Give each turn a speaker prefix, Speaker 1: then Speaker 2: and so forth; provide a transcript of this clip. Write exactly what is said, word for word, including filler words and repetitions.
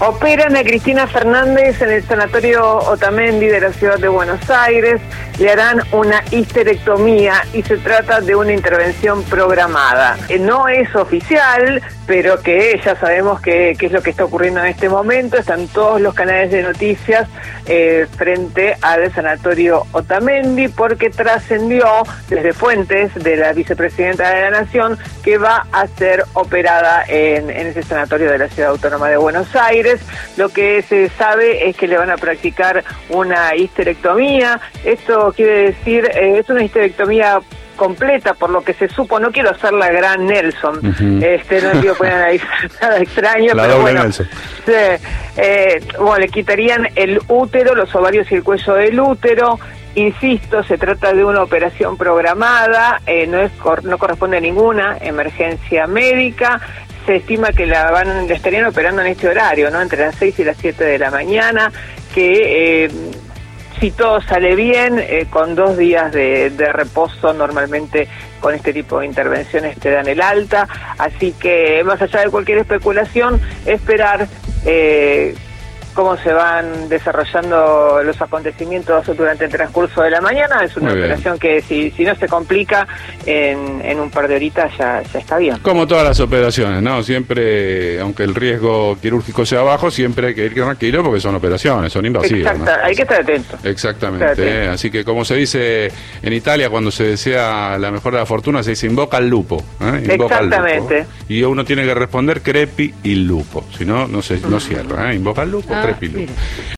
Speaker 1: Operan a Cristina Fernández en el Sanatorio Otamendi de la ciudad de Buenos Aires. Le harán una histerectomía y se trata de una intervención programada. Eh, no es oficial, pero que ya sabemos que, que es lo que está ocurriendo en este momento. Están todos los canales de noticias eh, frente al Sanatorio Otamendi, porque trascendió desde fuentes de la vicepresidenta de la Nación que va a ser operada en, en ese sanatorio de la Ciudad Autónoma de Buenos Aires. Lo que se sabe es que le van a practicar una histerectomía. Esto quiere decir, eh, es una histerectomía completa, por lo que se supo. No quiero hacer la gran Nelson, uh-huh. este no quiero poner ahí nada extraño,
Speaker 2: la
Speaker 1: pero
Speaker 2: doble
Speaker 1: bueno,
Speaker 2: Nelson.
Speaker 1: Sí, eh, bueno, le quitarían el útero, los ovarios y el cuello del útero. Insisto, se trata de una operación programada, eh, no es no corresponde a ninguna emergencia médica. Se estima que la van la estarían operando en este horario, ¿no? Entre las seis y las siete de la mañana, que eh, si todo sale bien, eh, con dos días de, de reposo, normalmente con este tipo de intervenciones te dan el alta. Así que, más allá de cualquier especulación, esperar eh, cómo se van desarrollando los acontecimientos durante el transcurso de la mañana. Es una Muy operación bien. que si, si no se complica en, en un par de horitas ya, ya está bien.
Speaker 2: Como todas las operaciones, ¿no? Siempre, aunque el riesgo quirúrgico sea bajo, siempre hay que ir tranquilo porque son operaciones, son invasivas.
Speaker 1: Exacto, ¿no? Hay que estar atento.
Speaker 2: Exactamente,
Speaker 1: estar atento.
Speaker 2: ¿eh? Así que como se dice en Italia, cuando se desea la mejor de la fortuna, se dice invoca al lupo. ¿eh? Invoca
Speaker 1: Exactamente.
Speaker 2: Al lupo. Y uno tiene que responder crepi il lupo, si no, no se no cierra. ¿eh? Invoca al lupo.
Speaker 3: Ah,
Speaker 2: Crepilo.